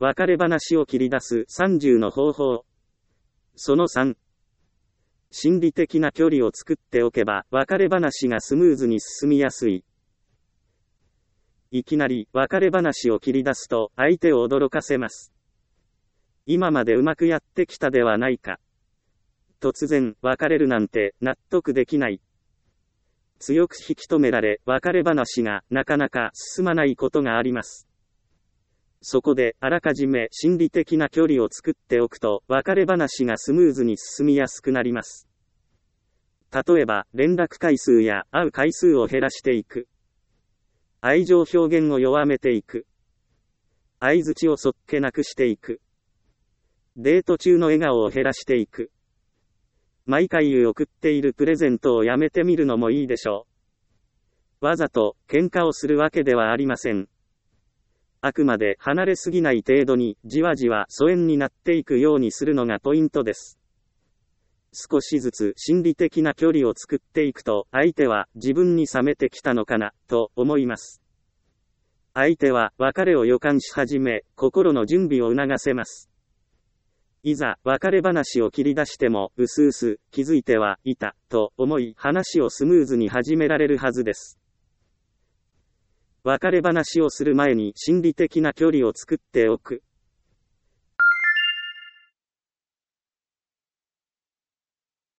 別れ話を切り出す30の方法。その3。心理的な距離を作っておけば、別れ話がスムーズに進みやすい。いきなり別れ話を切り出すと、相手を驚かせます。今までうまくやってきたではないか。突然、別れるなんて納得できない。強く引き止められ、別れ話がなかなか進まないことがあります。そこで、あらかじめ心理的な距離を作っておくと、別れ話がスムーズに進みやすくなります。例えば、連絡回数や会う回数を減らしていく。愛情表現を弱めていく。相槌をそっけなくしていく。デート中の笑顔を減らしていく。毎回送っているプレゼントをやめてみるのもいいでしょう。わざと喧嘩をするわけではありません。あくまで離れすぎない程度にじわじわ疎遠になっていくようにするのがポイントです。少しずつ心理的な距離を作っていくと、相手は自分に冷めてきたのかなと思います。相手は別れを予感し始め、心の準備を促せます。いざ別れ話を切り出しても、うすうす気づいてはいたと思い、話をスムーズに始められるはずです。別れ話をする前に心理的な距離を作っておく。